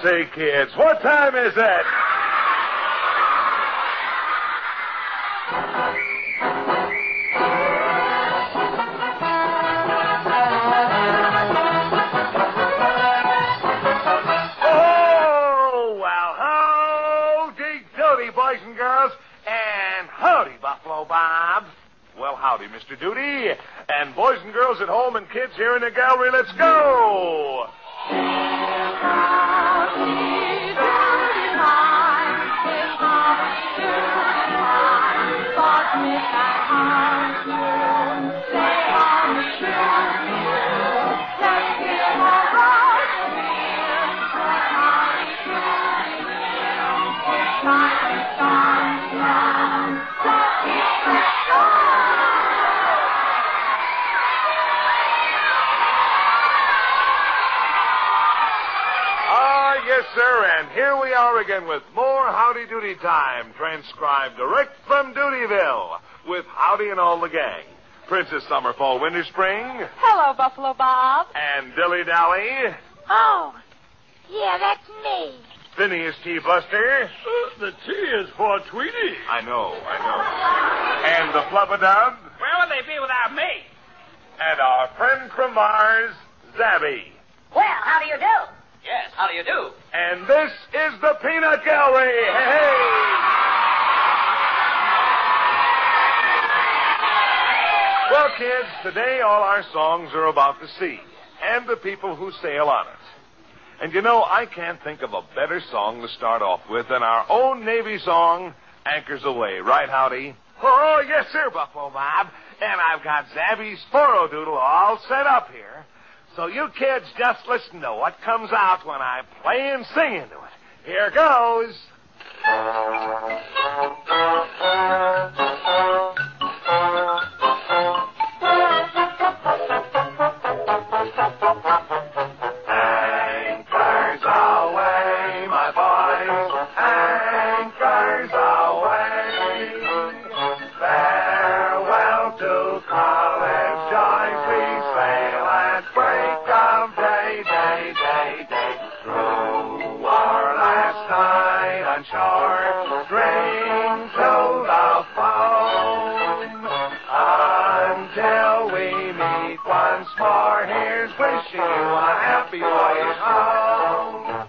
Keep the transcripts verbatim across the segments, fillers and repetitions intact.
Say, kids, what time is it? Oh, well, howdy doody, boys and girls, and howdy, Buffalo Bob. Well, howdy, Mister Duty, and boys and girls at home and kids here in the gallery, let's go! Yes, sir, and here we are again with more Howdy Doody Time, transcribed direct from Dutyville, with Howdy and all the gang. Princess Summer, Fall, Winter, Spring. Hello, Buffalo Bob. And Dilly Dally. Oh, yeah, that's me. Phineas T. Buster. Uh, the T is for Tweety. I know, I know. And the Flubadub. Where would they be without me? And our friend from Mars, Zabby. Well, how do you do? Yes, how do you do? And this is the Peanut Gallery. Hey, hey. Well, kids, today all our songs are about the sea and the people who sail on it. And you know, I can't think of a better song to start off with than our own Navy song, Anchors Away. Right, Howdy? Oh, yes, sir, Buffalo Bob. And I've got Zabby's Forodoodle all set up here. So you kids just listen to what comes out when I play and sing into it. Here goes. Anchors away, my boys, anchors away. Farewell to college joys, we sail at break of day, day, day, day. Through our last night on shore, drink to the foam. Until we meet once more, here's wishing you a happy voyage home.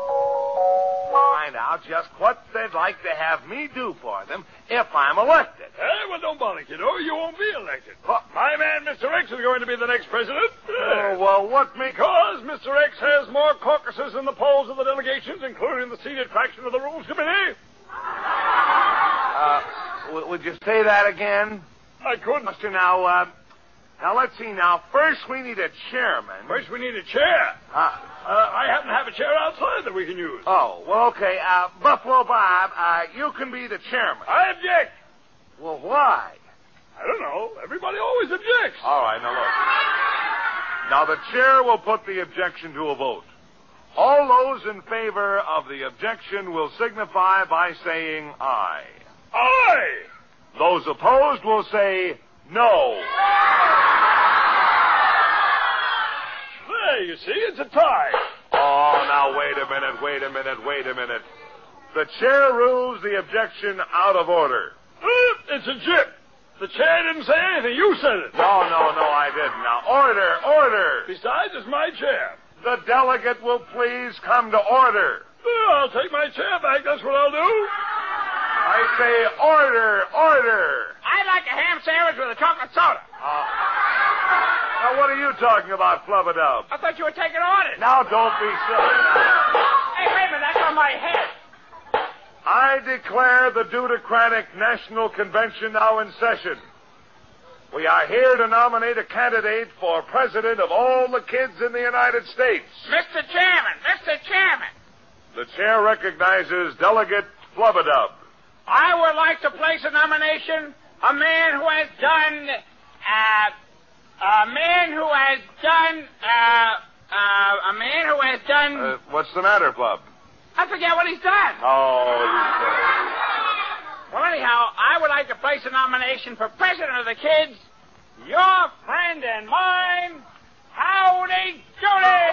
Just what they'd like to have me do for them if I'm elected. Eh, well, don't bother, kiddo. You won't be elected. What? My man, Mister X, is going to be the next president. Oh, well, what makes... Because Mister X has more caucuses in the polls of the delegations, including the seated faction of the Rules Committee. Uh, w- would you say that again? I couldn't. Mister, now, uh, now let's see. Now, first we need a chairman. First, we need a chair. Uh, Uh, I happen to have a chair outside that we can use. oh, well, okay. Uh, Buffalo Bob, uh, you can be the chairman. I object. Well, why? I don't know. Everybody always objects. All right, now look. Now, the chair will put the objection to a vote. All those in favor of the objection will signify by saying aye. Aye. Those opposed will say no. There, you see, it's a tie. Oh, now, wait a minute, wait a minute, wait a minute. The chair rules the objection out of order. Uh, it's a jip. The chair didn't say anything. You said it. No, no, no, I didn't. Now, order, order. Besides, it's my chair. The delegate will please come to order. Uh, I'll take my chair back. That's what I'll do. I say order, order. I'd like a ham sandwich with a chocolate soda. Uh, now, what are you talking about, Flubadub? I thought you were taking orders. Now, don't be silly. Hey, wait a minute. That's on my head. I declare the Deutocratic National Convention now in session. We are here to nominate a candidate for president of all the kids in the United States. Mister Chairman, Mister Chairman, The chair recognizes Delegate Flubadub. I would like to place a nomination, a man who has done, uh, a man who has done, uh, uh, a man who has done, Uh, what's the matter, Flub? I forget what he's done. Oh, Well, anyhow, I would like to place a nomination for president of the kids, your friend and mine, Howdy Doody!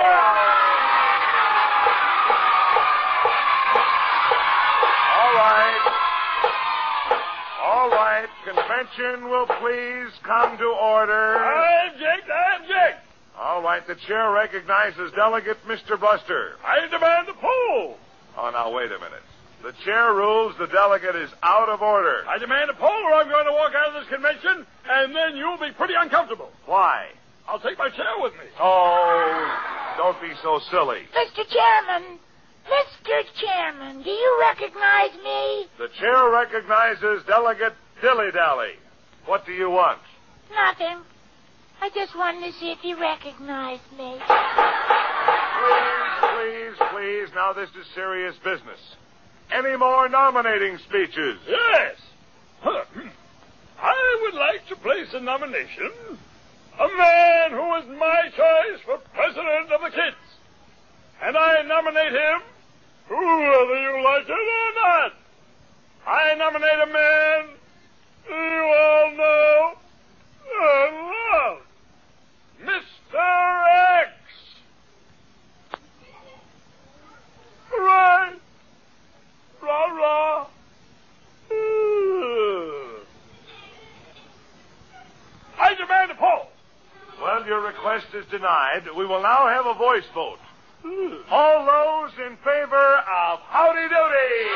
all right. All right. Convention will please come to order. I object. I object. All right. The chair recognizes Delegate Mister Buster. I demand a poll. Oh, now, wait a minute. The chair rules the delegate is out of order. I demand a poll or I'm going to walk out of this convention, and then you'll be pretty uncomfortable. Why? I'll take my chair with me. Oh, don't be so silly. Mister Chairman, Mister Chairman, do you recognize me? The chair recognizes Delegate Dilly Dally. What do you want? Nothing. I just wanted to see if you recognized me. Please, please, please. Now, this is serious business. Any more nominating speeches? Yes. Huh. I would like to place a nomination. A man who is my choice for president of the kids. And I nominate him, whether you like it or not. I nominate a man you all know and love. Mister X. Right. Rah, rah. I demand a poll. Well, your request is denied. We will now have a voice vote. All those in favor of Howdy Doody.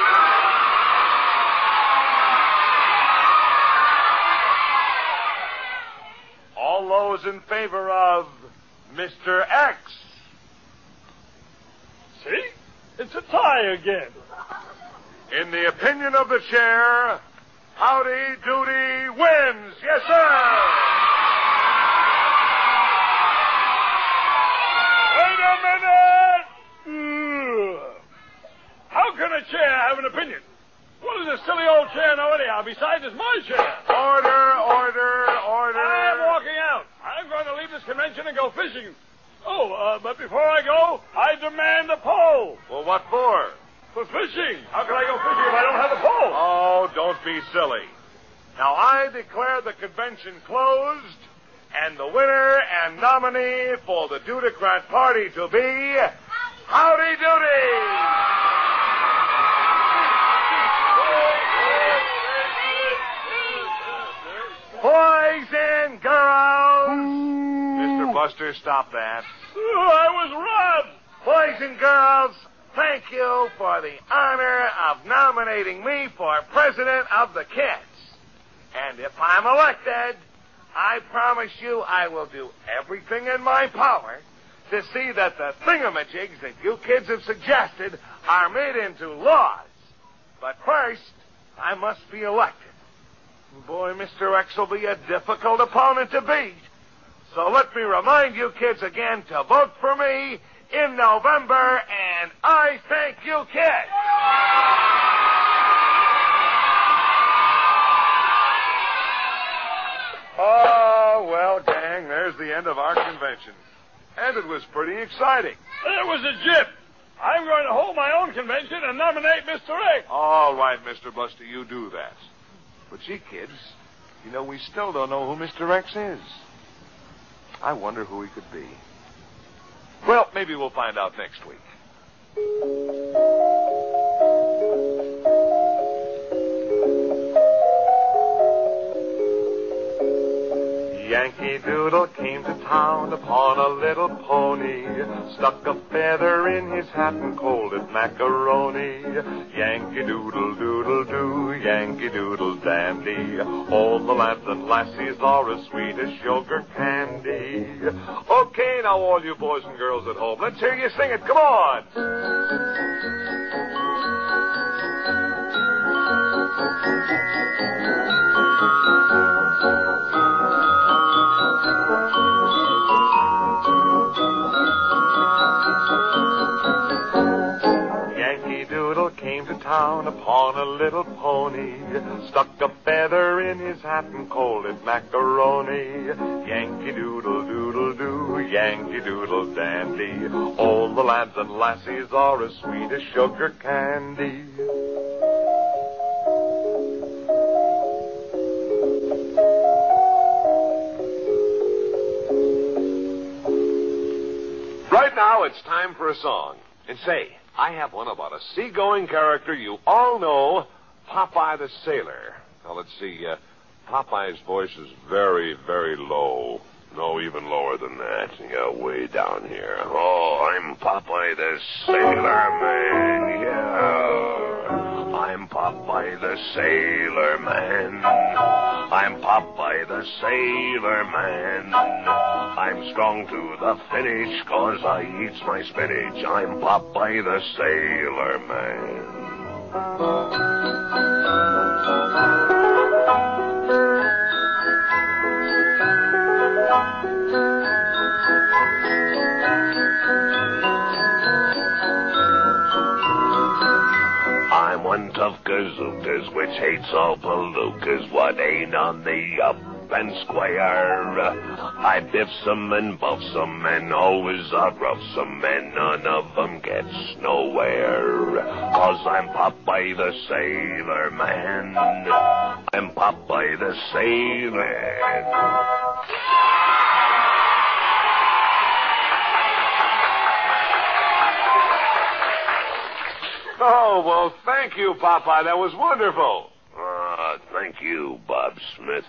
All those in favor of Mister X. See? It's a tie again. In the opinion of the chair, Howdy Doody wins. Yes, sir. Wait a minute! How can a chair have an opinion? What is this silly old chair know anyhow? Besides, it's my chair. Order, order, order. I'm walking out. I'm going to leave this convention and go fishing. Oh, uh, but before I go, I demand a pole. Well, what for? For fishing. How can I go fishing if I don't have a pole? Oh, don't be silly. Now, I declare the convention closed, and the winner and nominee for the Deutocrat Party to be Howdy Doody. Boys and girls. Mister Buster, stop that. Oh, I was robbed. Boys and girls, thank you for the honor of nominating me for president of the kids. And if I'm elected, I promise you I will do everything in my power to see that the thingamajigs that you kids have suggested are made into laws. But first, I must be elected. Boy, Mister X will be a difficult opponent to beat. So let me remind you kids again to vote for me in November, and I thank you kids. Oh, well, gang, there's the end of our convention. And it was pretty exciting. It was a jip. I'm going to hold my own convention and nominate Mister X. All right, Mister Buster, you do that. But gee, kids, you know, we still don't know who Mister X is. I wonder who he could be. Well, maybe we'll find out next week. Yankee Doodle came to town upon a little pony, stuck a feather in his hat and called it macaroni. Yankee Doodle Doodle Doo, Yankee Doodle Dandy, all the lads and lassies are as sweet as sugar candy. Okay, now all you boys and girls at home, let's hear you sing it. Come on. Yankee Doodle came to town upon a little pony, stuck a feather in his hat and called it macaroni. Yankee Doodle Doodle Doo, Yankee Doodle Dandy, all the lads and lassies are as sweet as sugar candy. Right now, it's time for a song. And say, I have one about a seagoing character you all know, Popeye the Sailor. Now, let's see. Uh, Popeye's voice is very, very low. No, even lower than that. Yeah, way down here. Oh, I'm Popeye the Sailor Man, yeah. I'm Popeye the Sailor Man. I'm Popeye the Sailor Man. I'm strong to the finish 'cause I eats my spinach. I'm Popeye the Sailor Man. I'm one tough gazookas which hates all palookas. What ain't on the up and square? I biffs 'em and buffs 'em and always outroughs 'em, and none of 'em gets nowhere. 'Cause I'm Popeye the Sailor Man. I'm Popeye the Sailor. Oh, well, thank you, Popeye. That was wonderful. Ah, uh, thank you, Bob Smith.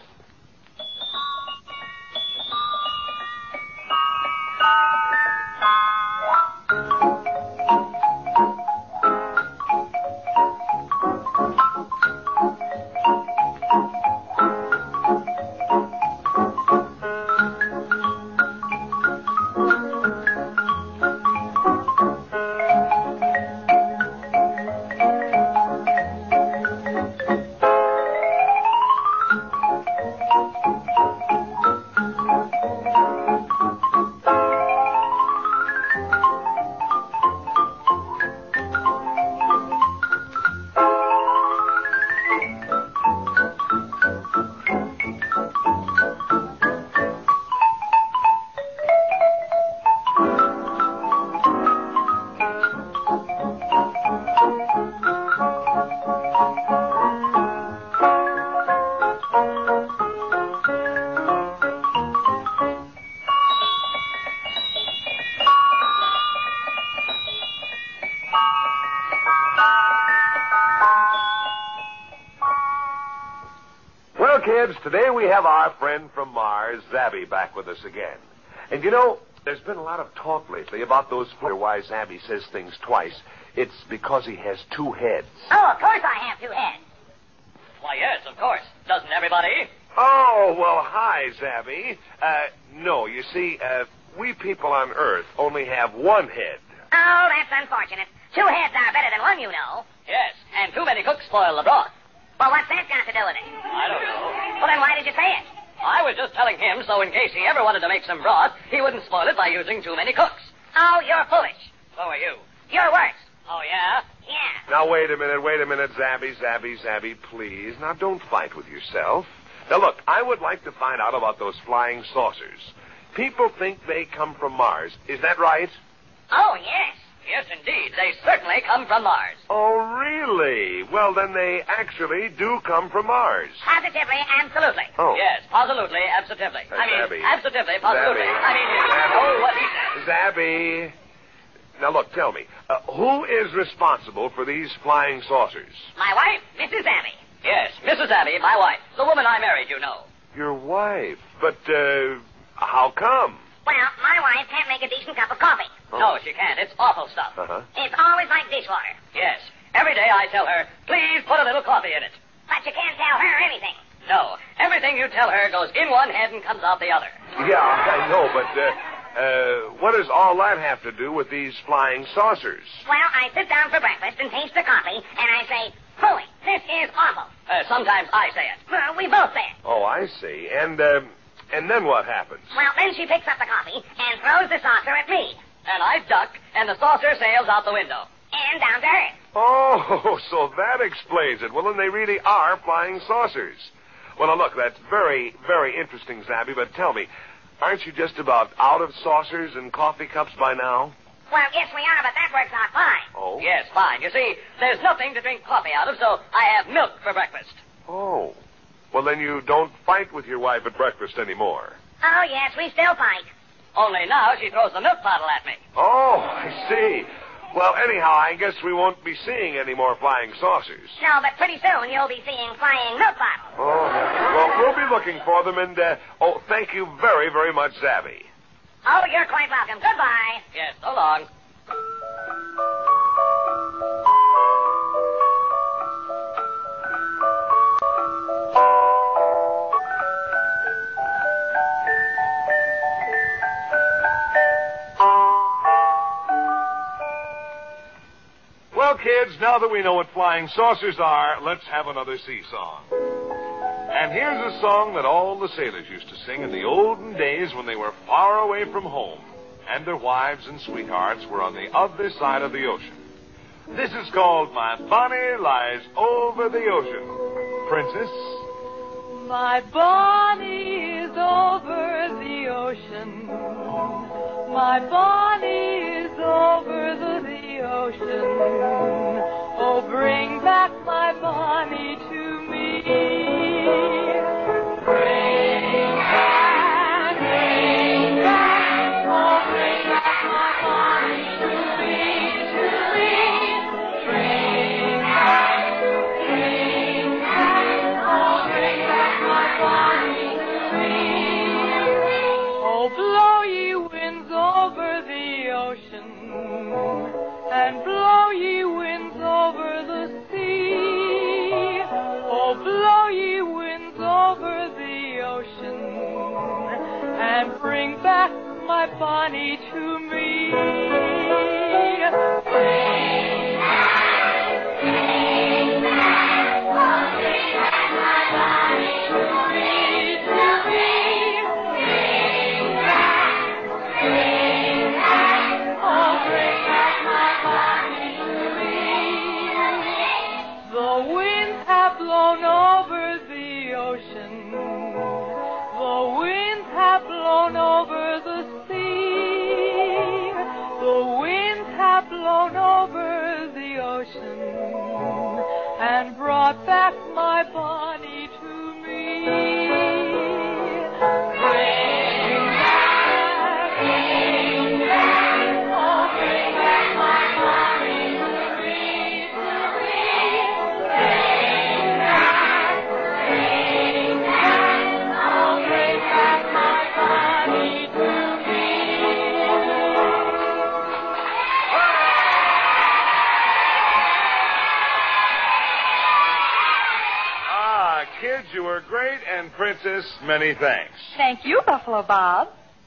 Kids, today we have our friend from Mars, Zabby, back with us again. And you know, there's been a lot of talk lately about those why Zabby says things twice. It's because he has two heads. Oh, of course I have two heads. Why, yes, of course. Doesn't everybody? Oh, well, hi, Zabby. Uh, no, you see, uh, we people on Earth only have one head. Oh, that's unfortunate. Two heads are better than one, you know. Yes, and too many cooks spoil the broth. Well, what's that got to do with it? I don't know. Well, then why did you say it? I was just telling him so in case he ever wanted to make some broth, he wouldn't spoil it by using too many cooks. Oh, you're foolish. So are you. You're worse. Oh, yeah? Yeah. Now, wait a minute, wait a minute, Zabby, Zabby, Zabby, please. Now, don't fight with yourself. Now, look, I would like to find out about those flying saucers. People think they come from Mars. Is that right? Oh, yes. Yes, indeed. They certainly come from Mars. Oh, really? Well, then they actually do come from Mars. Positively, absolutely. Oh. Yes, positively, absolutely. Uh, I mean, Zabby. absolutely, positively. Zabby. I mean, Zabby. oh, what he said. Zabby. Now, look, tell me, uh, who is responsible for these flying saucers? My wife, Missus Abby. Yes, Missus Abby, my wife. The woman I married, you know. Your wife. But, uh, how come? Well, my wife can't make a decent cup of coffee. Oh. No, she can't. It's awful stuff. Uh-huh. It's always like dishwater. Yes. Every day I tell her, please put a little coffee in it. But you can't tell her anything. No. Everything you tell her goes in one head and comes out the other. Yeah, I know, but, uh, uh, what does all that have to do with these flying saucers? Well, I sit down for breakfast and taste the coffee, and I say, Phooey, this is awful. Uh, sometimes I say it. Well, we both say it. Oh, I see. And, uh, and then what happens? Well, then she picks up the coffee and throws the saucer at me. And I duck, and the saucer sails out the window. And down to her. Oh, so that explains it. Well, then they really are flying saucers. Well, now, look, that's very, very interesting, Zabby, but tell me, aren't you just about out of saucers and coffee cups by now? Well, yes, we are, but that works out fine. Oh? Yes, fine. You see, there's nothing to drink coffee out of, so I have milk for breakfast. Oh. Well, then you don't fight with your wife at breakfast anymore. Oh, yes, we still fight. Only now she throws the milk bottle at me. Oh, I see. Well, anyhow, I guess we won't be seeing any more flying saucers. No, but pretty soon you'll be seeing flying milk bottles. Oh, well, we'll be looking for them, and, uh, oh, thank you very, very much, Zabby. Oh, you're quite welcome. Goodbye. Yes, so long. Well, kids, now that we know what flying saucers are, let's have another sea song. And here's a song that all the sailors used to sing in the olden days when they were far away from home, and their wives and sweethearts were on the other side of the ocean. This is called My Bonnie Lies Over the Ocean. Princess? My Bonnie is over the ocean. My Bonnie is over the, the ocean. Oh, bring back my Bonnie to me. Bring back, bring back, oh, bring back my Bonnie to me, to me. Bring back, bring back, oh, bring back my Bonnie to me. Oh, blow ye winds over the ocean, and blow ye winds over the sea. Oh, blow ye winds over the ocean, and bring back my Bonnie to me. Bring back, bring back, oh, bring back my Bonnie to me, to me. Bring back, bring back, oh, bring back my Bonnie to me. The winds have blown over the ocean. The winds have blown over the sea. The winds have blown over the ocean and brought back my Bonnie to me. Bring back, bring back, oh, bring back my Bonnie to me, to me. Bring back, bring back, oh, bring back my Bonnie to me. were great, and Princess, many thanks. Thank you, Buffalo Bob.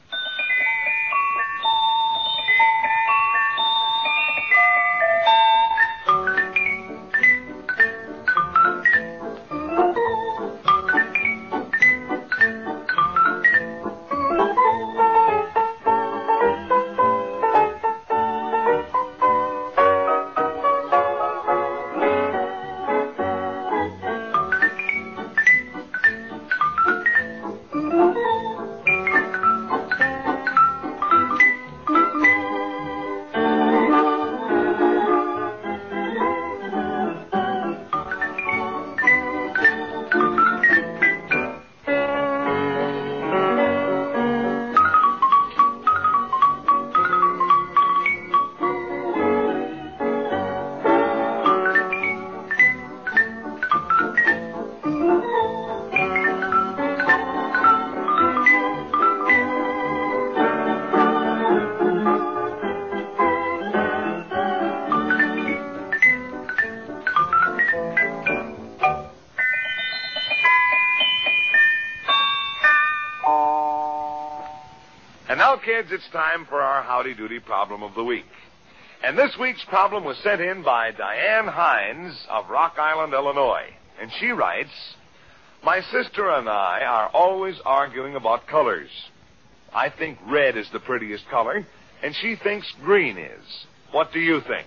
And now, kids, it's time for our Howdy Doody problem of the week. And this week's problem was sent in by Diane Hines of Rock Island, Illinois. And she writes, my sister and I are always arguing about colors. I think red is the prettiest color, and she thinks green is. What do you think?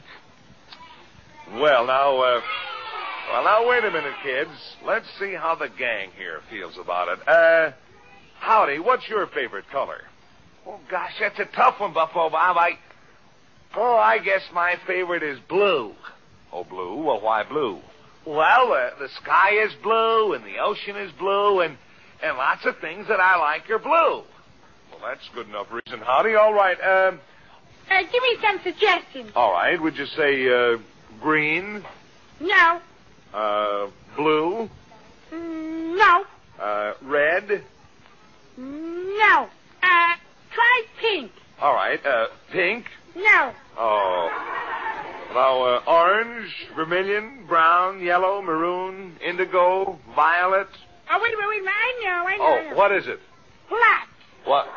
Well, now, uh, well, now, wait a minute, kids. Let's see how the gang here feels about it. Uh, Howdy, what's your favorite color? Oh, gosh, that's a tough one, Buffalo Bob. I, oh, I guess my favorite is blue. Oh, blue? Well, why blue? Well, uh, the sky is blue, and the ocean is blue, and, and lots of things that I like are blue. Well, that's good enough reason, Howdy. All right, um... Uh, give me some suggestions. All right, would you say, uh, green? No. Uh, blue? Mm, no. Uh, red? No. Uh, try pink. All right, uh, pink? No. Oh. Now, uh, orange, vermilion, brown, yellow, maroon, indigo, violet. Oh, wait a minute, wait a minute. I know, I know. Oh, I know. what is it? Black. What?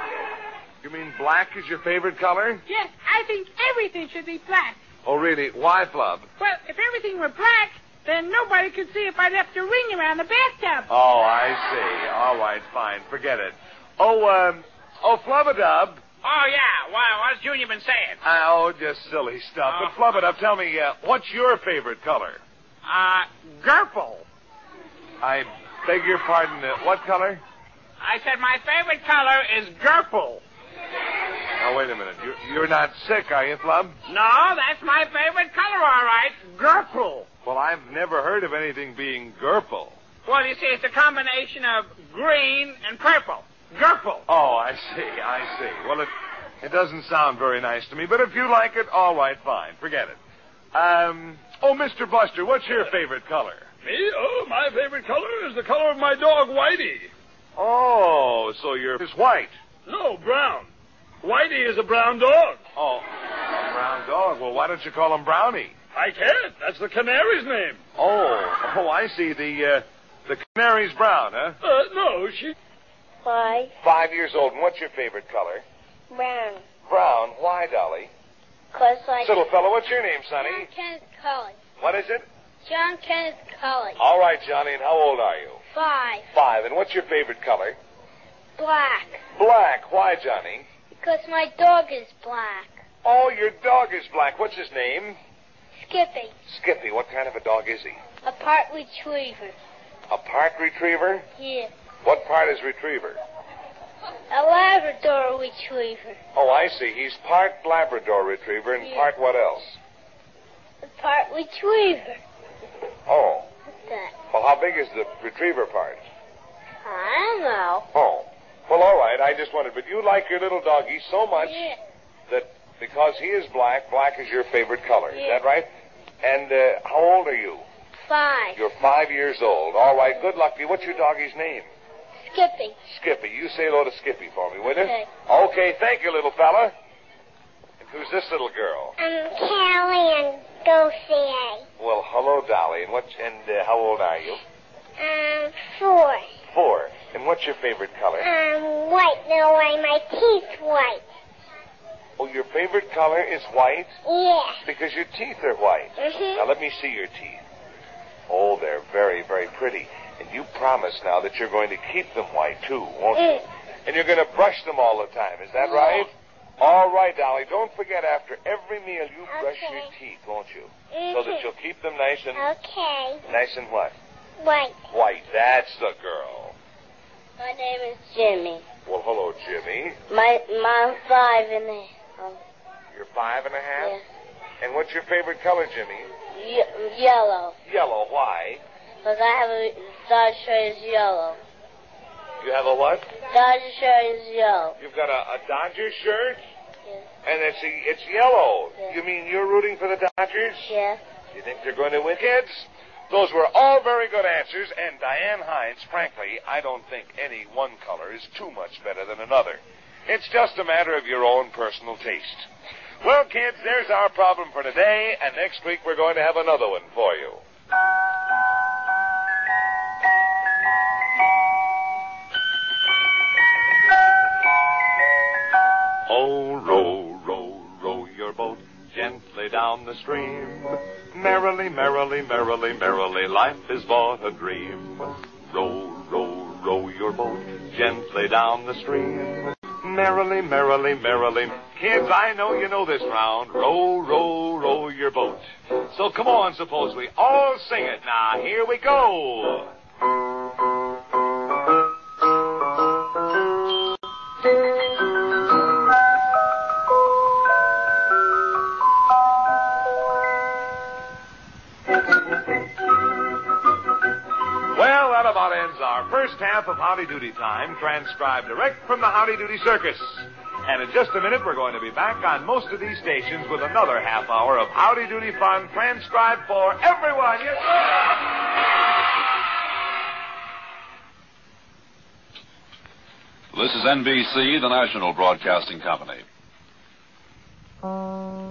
You mean black is your favorite color? Yes, I think everything should be black. Oh, really? Why, Flub? Well, if everything were black, then nobody could see if I left a ring around the bathtub. Oh, I see. All right, fine. Forget it. Oh, um, oh, Flubadub. Oh, yeah. Well, what's Junior been saying? Uh, oh, just silly stuff. Oh. But Flubadub, tell me, uh, what's your favorite color? Uh, Gerple. I beg your pardon. Uh, what color? I said my favorite color is Gerple. Oh, wait a minute. You're, you're not sick, are you, Flub? No, that's my favorite color, all right. Gerple. Well, I've never heard of anything being Gerple. Well, you see, it's a combination of green and purple. Gerple. Oh, I see, I see. Well, it, it doesn't sound very nice to me, but if you like it, all right, fine. Forget it. Um, oh, Mister Buster, what's your favorite color? Me? Oh, my favorite color is the color of my dog, Whitey. Oh, so you're is white. No, brown. Whitey is a brown dog. Oh, a brown dog. Well, why don't you call him Brownie? I can't. That's the canary's name. Oh, oh, I see. The, uh, the canary's brown, huh? Uh, no, she... Five. Five years old. And what's your favorite color? Brown. Brown. Why, Dolly? Cause like... Little fellow, what's your name, Sonny? John Kenneth Cully. What is it? John Kenneth Cully. All right, Johnny, and how old are you? Five. Five. And what's your favorite color? Black. Black. Why, Johnny? Because my dog is black. Oh, your dog is black. What's his name? Skippy. Skippy. What kind of a dog is he? A part retriever. A part retriever? Yeah. What part is retriever? A Labrador retriever. Oh, I see. He's part Labrador retriever and Yeah. part what else? A part retriever. Oh. What's that? Well, how big is the retriever part? I don't know. Oh. Well, all right. I just wondered. But you like your little doggy so much Yeah. that because he is black, black is your favorite color. Is Yeah. that right? And uh, how old are you? Five. You're five years old. All right. Good luck to you. What's your doggy's name? Skippy. Skippy. You say hello to Skippy for me, will you? Okay. Okay. Thank you, little fella. And who's this little girl? I'm Callie and Gosia. Well, hello, Dolly. And what? And uh, how old are you? Um, four. Four. And what's your favorite color? Um, white. No, why my teeth white. Oh, your favorite color is white? Yeah. Because your teeth are white. Mm-hmm. Now, let me see your teeth. Oh, they're very, very pretty. And you promise now that you're going to keep them white, too, won't you? Mm. And you're going to brush them all the time. Is that right? All right, Dolly. Don't forget, after every meal, you brush Okay. your teeth, won't you? Mm-hmm. So that you'll keep them nice and... Okay. Nice and what? White. White. That's the girl. My name is Jimmy. Well, hello, Jimmy. My mom's five and a um, You're five and a half? yeah. And what's your favorite color, Jimmy? Ye- yellow. Yellow. Why? Because I have a Dodger shirt is yellow. You have a what? Dodger shirt is yellow. You've got a, a Dodger shirt? Yeah. And it's it's yellow. Yeah. You mean you're rooting for the Dodgers? Yeah. You think they're going to win? Kids, those were all very good answers, and Diane Hines, frankly, I don't think any one color is too much better than another. It's just a matter of your own personal taste. Well, kids, there's our problem for today, and next week we're going to have another one for you. Oh, row, row, row your boat gently down the stream. Merrily, merrily, merrily, merrily, life is but a dream. Row, row, row your boat gently down the stream. Merrily, merrily, merrily. Kids, I know you know this round. Row, row, row your boat. So come on, suppose we all sing it. Now, here we go. Well, that about ends our first half of Howdy Doody Time, transcribed direct from the Howdy Doody Circus. And in just a minute, we're going to be back on most of these stations with another half hour of Howdy Doody fun, transcribed for everyone. Yes, sir. This is N B C, the national broadcasting company.